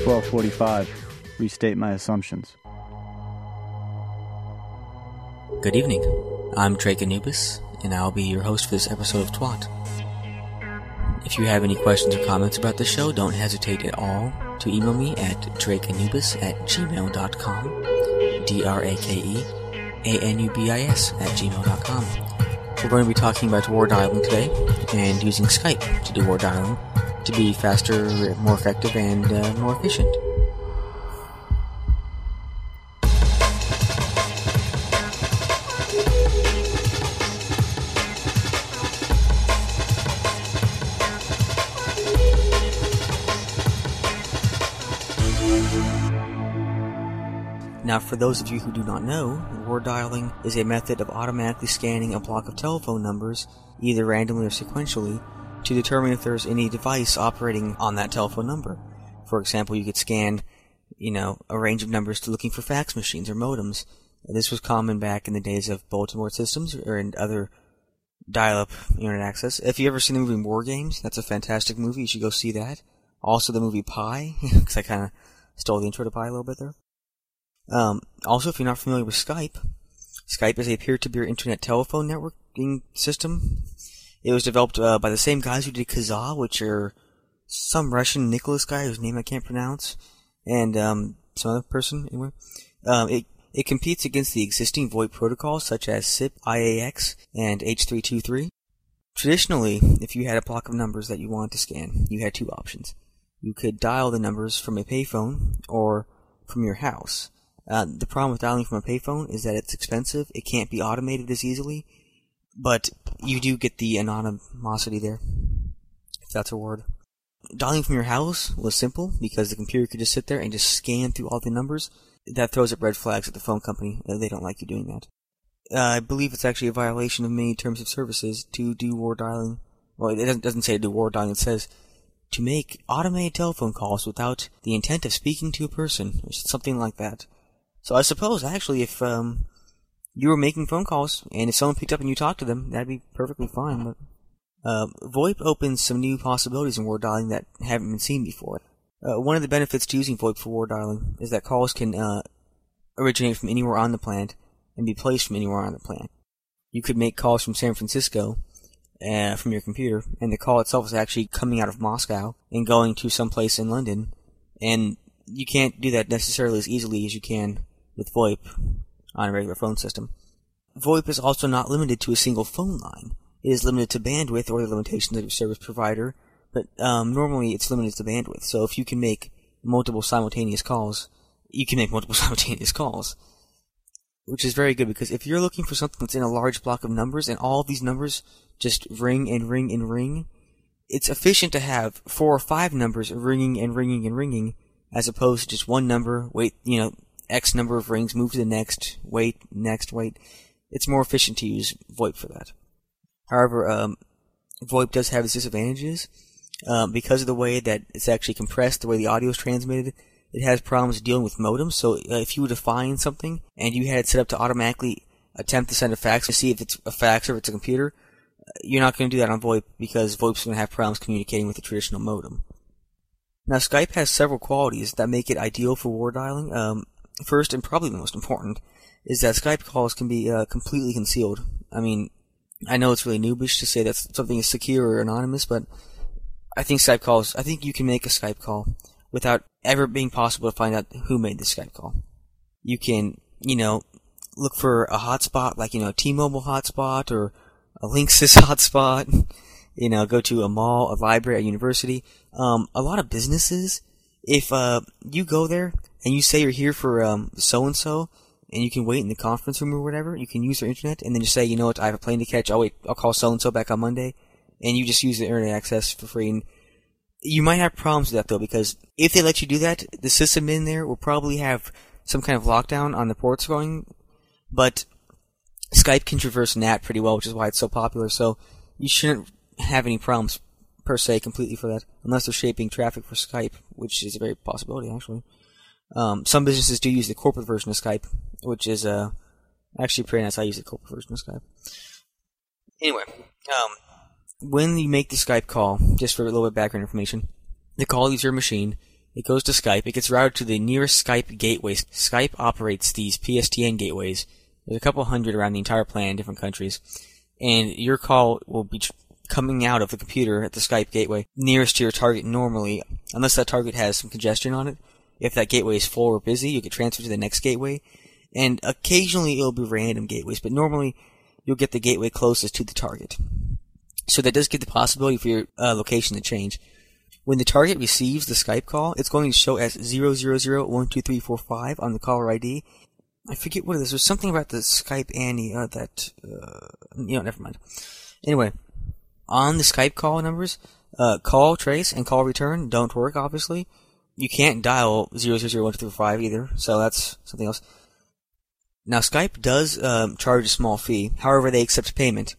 12:45. Restate my assumptions. Good evening. I'm Drake Anubis, and I'll be your host for this episode of TWAT. If you have any questions or comments about the show, don't hesitate at all to email me at drakeanubis@gmail.com, drakeanubis@gmail.com. We're going to be talking about war dialing today, and using Skype to do war dialing to be faster, more effective, and more efficient. Now, for those of you who do not know, war dialing is a method of automatically scanning a block of telephone numbers, either randomly or sequentially, to determine if there's any device operating on that telephone number. For example, you could scan, a range of numbers to looking for fax machines or modems. This was common back in the days of bulletin board systems or in other dial-up internet access. If you've ever seen the movie War Games, that's a fantastic movie. You should go see that. Also, the movie Pi, because I kind of stole the intro to Pi a little bit there. Also, if you're not familiar with Skype, Skype is a peer-to-peer internet telephone networking system. It was developed by the same guys who did Kazaa, which are some Russian Nicholas guy whose name I can't pronounce, and some other person, anyway. It competes against the existing VoIP protocols such as SIP, IAX, and H323. Traditionally, if you had a block of numbers that you wanted to scan, you had two options. You could dial the numbers from a payphone or from your house. The problem with dialing from a payphone is that it's expensive, it can't be automated as easily, but you do get the anonymosity there, if that's a word. Dialing from your house was simple, because the computer could just sit there and just scan through all the numbers. That throws up red flags at the phone company. They don't like you doing that. I believe it's actually a violation of many terms of services to do war dialing. Well, it doesn't say to do war dialing, it says to make automated telephone calls without the intent of speaking to a person, or something like that. So I suppose, actually, if you were making phone calls, and if someone picked up and you talked to them, that'd be perfectly fine. But VoIP opens some new possibilities in war dialing that haven't been seen before. One of the benefits to using VoIP for war dialing is that calls can originate from anywhere on the planet and be placed from anywhere on the planet. You could make calls from San Francisco from your computer, and the call itself is actually coming out of Moscow and going to someplace in London, and you can't do that necessarily as easily as you can with VoIP on a regular phone system. VoIP is also not limited to a single phone line. It is limited to bandwidth or the limitations of your service provider, but normally it's limited to bandwidth. So if you can make multiple simultaneous calls, you can make multiple simultaneous calls, which is very good, because if you're looking for something that's in a large block of numbers and all of these numbers just ring and ring and ring, it's efficient to have 4 or 5 numbers ringing and ringing and ringing, as opposed to just one number, wait, X number of rings, move to the next, wait, next, wait. It's more efficient to use VoIP for that. However, VoIP does have its disadvantages. Because of the way that it's actually compressed, the way the audio is transmitted, it has problems dealing with modems. So if you were to find something, and you had it set up to automatically attempt to send a fax to see if it's a fax or if it's a computer, you're not going to do that on VoIP, because VoIP's going to have problems communicating with the traditional modem. Now, Skype has several qualities that make it ideal for war dialing. First, and probably the most important, is that Skype calls can be completely concealed. I mean, I know it's really noobish to say that something is secure or anonymous, but I think you can make a Skype call without ever being possible to find out who made the Skype call. You can, look for a hotspot, like, a T-Mobile hotspot or a Linksys hotspot, go to a mall, a library, a university. A lot of businesses, if you go there and you say you're here for so-and-so, and you can wait in the conference room or whatever, you can use their internet, and then just say, you know what, I have a plane to catch, I'll call so-and-so back on Monday, and you just use the internet access for free. And you might have problems with that, though, because if they let you do that, the system in there will probably have some kind of lockdown on the ports going, but Skype can traverse NAT pretty well, which is why it's so popular, so you shouldn't have any problems, per se, completely for that, unless they're shaping traffic for Skype, which is a very possibility, actually. Some businesses do use the corporate version of Skype, which is actually pretty nice. I use the corporate version of Skype. Anyway, when you make the Skype call, just for a little bit of background information, the call leaves your machine, It goes to Skype. It gets routed to the nearest Skype gateway. Skype operates these PSTN gateways. There's a couple hundred around the entire planet in different countries. And your call will be coming out of the computer at the Skype gateway nearest to your target normally, unless that target has some congestion on it. If that gateway is full or busy, you get transferred to the next gateway. And occasionally it'll be random gateways, but normally you'll get the gateway closest to the target. So that does give the possibility for your location to change. When the target receives the Skype call, it's going to show as 000-12345 on the caller ID. I forget what it is. There's something about the Skype Annie never mind. Anyway, on the Skype call numbers, call trace and call return don't work, obviously. You can't dial 000-12345 either, so that's something else. Now, Skype does charge a small fee. However, they accept payment.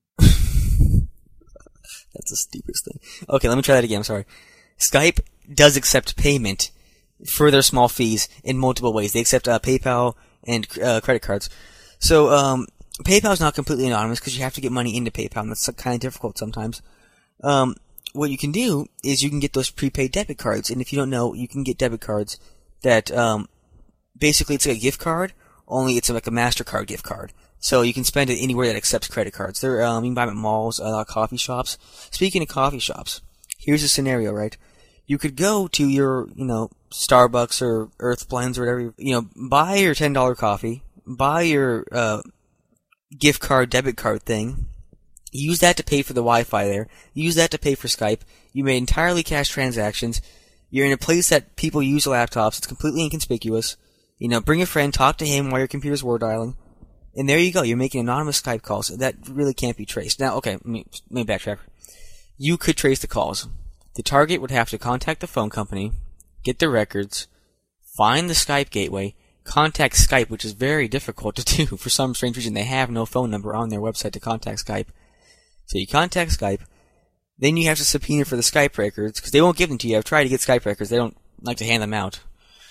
That's the stupidest thing. Okay, let me try that again. I'm sorry. Skype does accept payment for their small fees in multiple ways. They accept PayPal and credit cards. So, PayPal is not completely anonymous because you have to get money into PayPal, and that's kind of difficult sometimes. What you can do is you can get those prepaid debit cards, and if you don't know, you can get debit cards that basically it's like a gift card, only it's like a MasterCard gift card. So you can spend it anywhere that accepts credit cards. You can buy them at malls, coffee shops. Speaking of coffee shops, here's a scenario, right? You could go to your, Starbucks or Earth Blends or whatever, buy your $10 coffee, buy your gift card, debit card thing, use that to pay for the Wi-Fi there, use that to pay for Skype. You made entirely cash transactions. You're in a place that people use laptops. It's completely inconspicuous. Bring a friend, talk to him while your computer's war dialing. And there you go. You're making anonymous Skype calls. That really can't be traced. Now, okay, let me backtrack. You could trace the calls. The target would have to contact the phone company, get the records, find the Skype gateway, contact Skype, which is very difficult to do. For some strange reason, they have no phone number on their website to contact Skype. So you contact Skype, then you have to subpoena for the Skype records, because they won't give them to you. I've tried to get Skype records. They don't like to hand them out.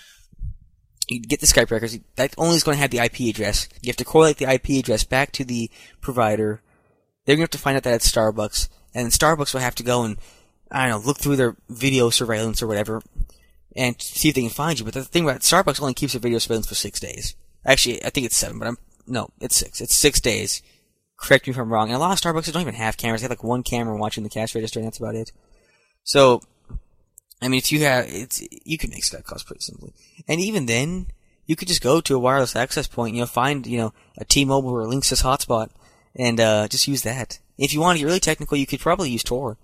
You get the Skype records. That only is going to have the IP address. You have to correlate the IP address back to the provider. They're going to have to find out that it's Starbucks, and Starbucks will have to go and, look through their video surveillance or whatever, and see if they can find you. But the thing about Starbucks only keeps their video surveillance for 6 days. Actually, I think it's 7, but it's 6. It's 6 days. Correct me if I'm wrong. And a lot of Starbucks don't even have cameras. They have like one camera watching the cash register, and that's about it. So, if you can make Skype calls pretty simply. And even then, you could just go to a wireless access point, find, a T-Mobile or a Linksys hotspot, and just use that. If you want to get really technical, you could probably use Tor.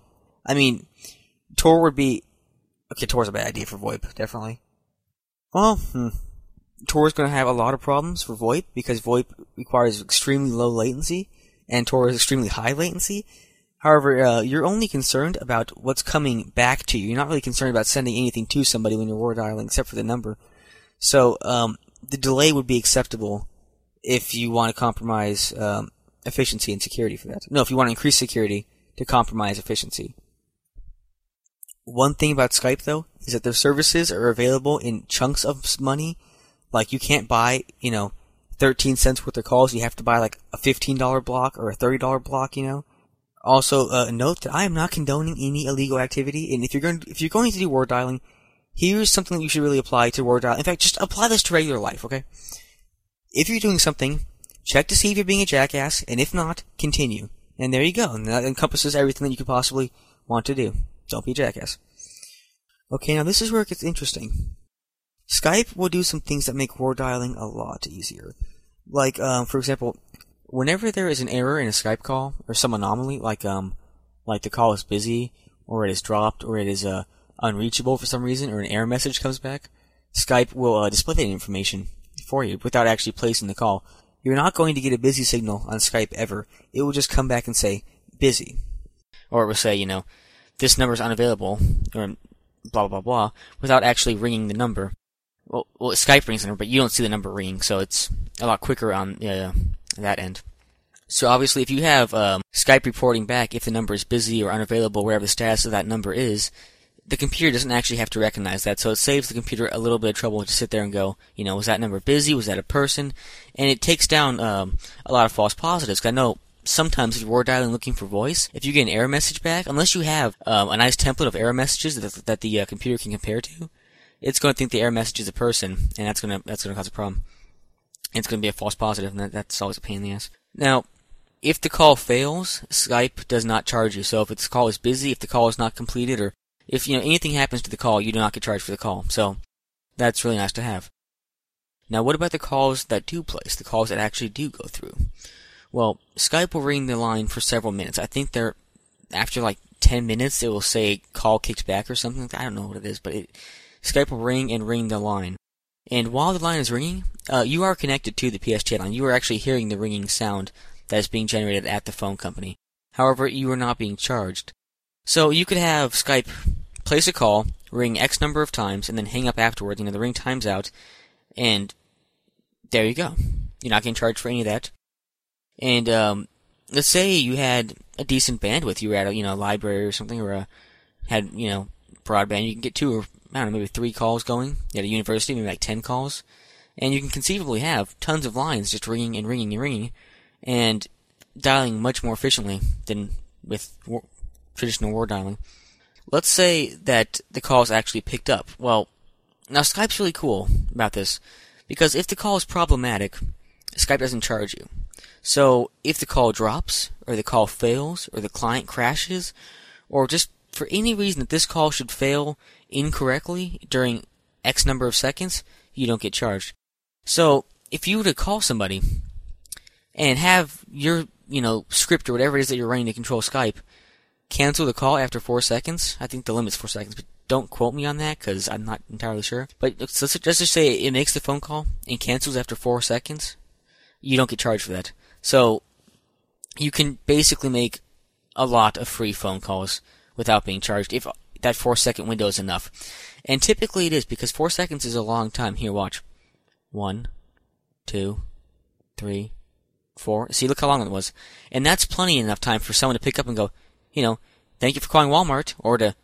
Tor would be... Okay, Tor's a bad idea for VoIP, definitely. Well, Tor is going to have a lot of problems for VoIP, because VoIP requires extremely low latency, and Tor is extremely high latency. However, you're only concerned about what's coming back to you. You're not really concerned about sending anything to somebody when you're war dialing, except for the number. So, the delay would be acceptable if you want to compromise efficiency and security for that. No, if you want to increase security to compromise efficiency. One thing about Skype, though, is that their services are available in chunks of money. Like, you can't buy, 13 cents worth of calls. You have to buy, like, a $15 block or a $30 block, Also, note that I am not condoning any illegal activity, and if you're going to do war dialing, here's something that you should really apply to war dialing. In fact, just apply this to regular life, okay? If you're doing something, check to see if you're being a jackass, and if not, continue. And there you go. And that encompasses everything that you could possibly want to do. Don't be a jackass. Okay, now this is where it gets interesting. Skype will do some things that make war dialing a lot easier. Like, for example, whenever there is an error in a Skype call, or some anomaly, like the call is busy, or it is dropped, or it is unreachable for some reason, or an error message comes back, Skype will display that information for you without actually placing the call. You're not going to get a busy signal on Skype ever. It will just come back and say, busy. Or it will say, this number is unavailable, or blah, blah, blah, without actually ringing the number. Well, Skype rings the number, but you don't see the number ringing, so it's a lot quicker on that end. So obviously, if you have Skype reporting back if the number is busy or unavailable, wherever the status of that number is, the computer doesn't actually have to recognize that, so it saves the computer a little bit of trouble to sit there and go, was that number busy? Was that a person? And it takes down a lot of false positives. 'Cause I know sometimes if you're war dialing looking for voice, if you get an error message back, unless you have a nice template of error messages that the computer can compare to, it's going to think the error message is a person, and that's going to cause a problem. It's going to be a false positive, and that's always a pain in the ass. Now, if the call fails, Skype does not charge you. So if the call is busy, if the call is not completed, or if anything happens to the call, you do not get charged for the call. So that's really nice to have. Now, what about the calls that do place, the calls that actually do go through? Well, Skype will ring the line for several minutes. I think after like 10 minutes, it will say call kicked back or something like that. I don't know what it is, but Skype will ring and ring the line. And while the line is ringing, you are connected to the PSTN line. You are actually hearing the ringing sound that is being generated at the phone company. However, you are not being charged. So you could have Skype place a call, ring X number of times, and then hang up afterwards. The ring times out, and there you go. You're not getting charged for any of that. And let's say you had a decent bandwidth. You were at a library or something, or had broadband. You can get 2 or maybe 3 calls going at a university, maybe like 10 calls, and you can conceivably have tons of lines just ringing and ringing and ringing, and dialing much more efficiently than with traditional war dialing. Let's say that the call is actually picked up. Well, now Skype's really cool about this, because if the call is problematic, Skype doesn't charge you. So if the call drops, or the call fails, or the client crashes, or just for any reason that this call should fail incorrectly during X number of seconds, you don't get charged. So if you were to call somebody and have your script or whatever it is that you're running to control Skype cancel the call after 4 seconds, I think the limit's 4 seconds, but don't quote me on that because I'm not entirely sure. But let's just say it makes the phone call and cancels after 4 seconds, you don't get charged for that. So you can basically make a lot of free phone calls without being charged if that 4-second window is enough. And typically it is, because 4 seconds is a long time. Here, watch. 1, 2, 3, 4. See, look how long it was. And that's plenty enough time for someone to pick up and go, thank you for calling Walmart, or to,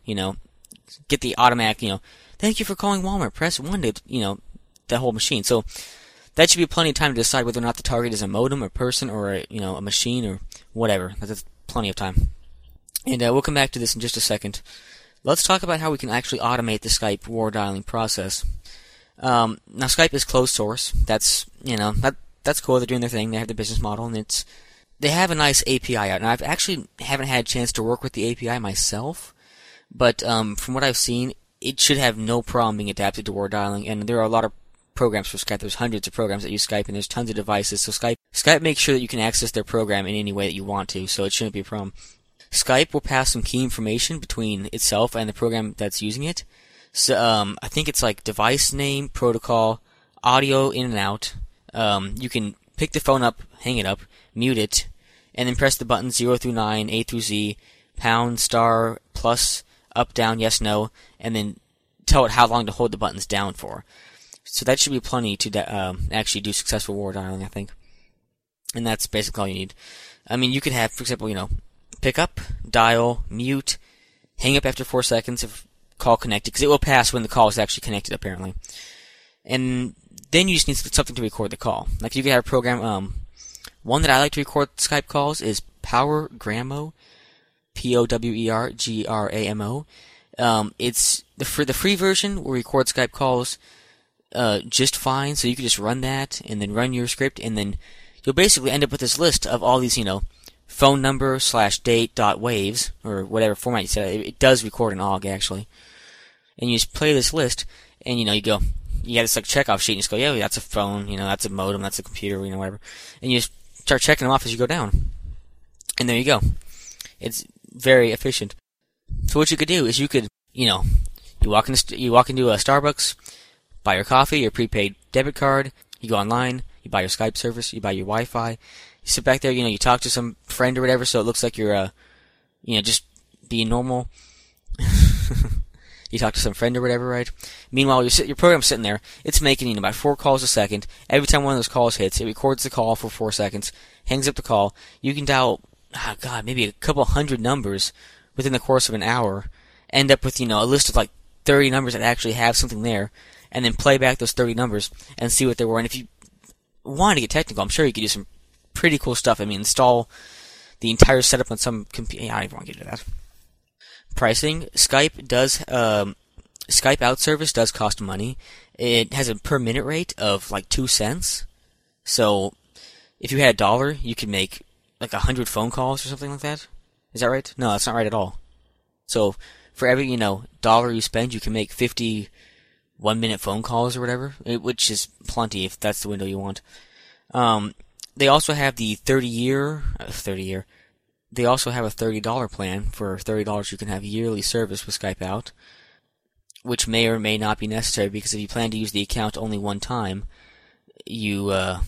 get the automatic, thank you for calling Walmart, press 1 to, that whole machine. So that should be plenty of time to decide whether or not the target is a modem, a person, or a machine, or whatever. That's plenty of time. And we'll come back to this in just a second. Let's talk about how we can actually automate the Skype war dialing process. Now, Skype is closed source. That's, that's cool. They're doing their thing. They have their business model, and they have a nice API out. Now, I've actually haven't had a chance to work with the API myself, but from what I've seen, it should have no problem being adapted to war dialing, and there are a lot of programs for Skype. There's hundreds of programs that use Skype, and there's tons of devices. So Skype makes sure that you can access their program in any way that you want to, so it shouldn't be a problem. Skype will pass some key information between itself and the program that's using it. So I think it's like device name, protocol, audio in and out. You can pick the phone up, hang it up, mute it, and then press the buttons 0 through 9, A through Z, pound, star, plus, up, down, yes, no, and then tell it how long to hold the buttons down for. So that should be plenty to actually do successful war dialing, I think. And that's basically all you need. I mean, you could have, for example, pick up, dial, mute, hang up after 4 seconds if call connected, because it will pass when the call is actually connected, apparently. And then you just need something to record the call. Like you can have a program, one that I like to record Skype calls is PowerGramo, PowerGramo. It's the free version will record Skype calls just fine, so you can just run that and then run your script, and then you'll basically end up with this list of all these, phone number /date.waves, or whatever format you set. It does record an OGG, actually. And you just play this list, and, you got this, like, checkoff sheet, and you just go, yeah, that's a phone, that's a modem, that's a computer, whatever. And you just start checking them off as you go down. And there you go. It's very efficient. So what you could do is you could, you walk into a Starbucks, buy your coffee, your prepaid debit card, you go online, you buy your Skype service, you buy your Wi-Fi, you sit back there, you talk to some friend or whatever, so it looks like you're, just being normal. You talk to some friend or whatever, right? Meanwhile, your program's sitting there, it's making, about 4 calls a second. Every time one of those calls hits, it records the call for 4 seconds, hangs up the call. You can dial, maybe a couple hundred numbers within the course of an hour, end up with, a list of, 30 numbers that actually have something there, and then play back those 30 numbers and see what they were. And if you want to get technical, I'm sure you could do some pretty cool stuff. I mean, install the entire setup on some computer. I don't even want to get into that. Pricing. Skype does Skype out service does cost money. It has a per minute rate of like 2 cents. So if you had $1, you could make like 100 phone calls or something like that. Is that right? No, that's not right at all. So for every, dollar you spend, you can make 50 1-minute phone calls or whatever, which is plenty if that's the window you want. They also have the 30-year. They also have a $30 plan. For $30 you can have yearly service with Skype Out, which may or may not be necessary, because if you plan to use the account only one time, you don't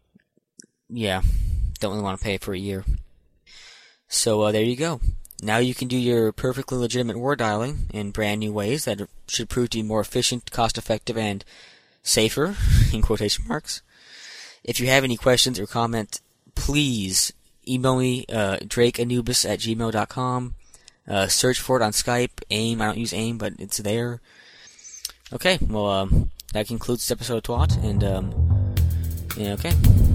really want to pay for a year. So there you go. Now you can do your perfectly legitimate word dialing in brand new ways that should prove to be more efficient, cost-effective, and safer, in quotation marks. If you have any questions or comment, please email me, drakeanubis@gmail.com. Search for it on Skype, AIM. I don't use AIM, but it's there. Okay, well, that concludes this episode of TWAT, and, okay.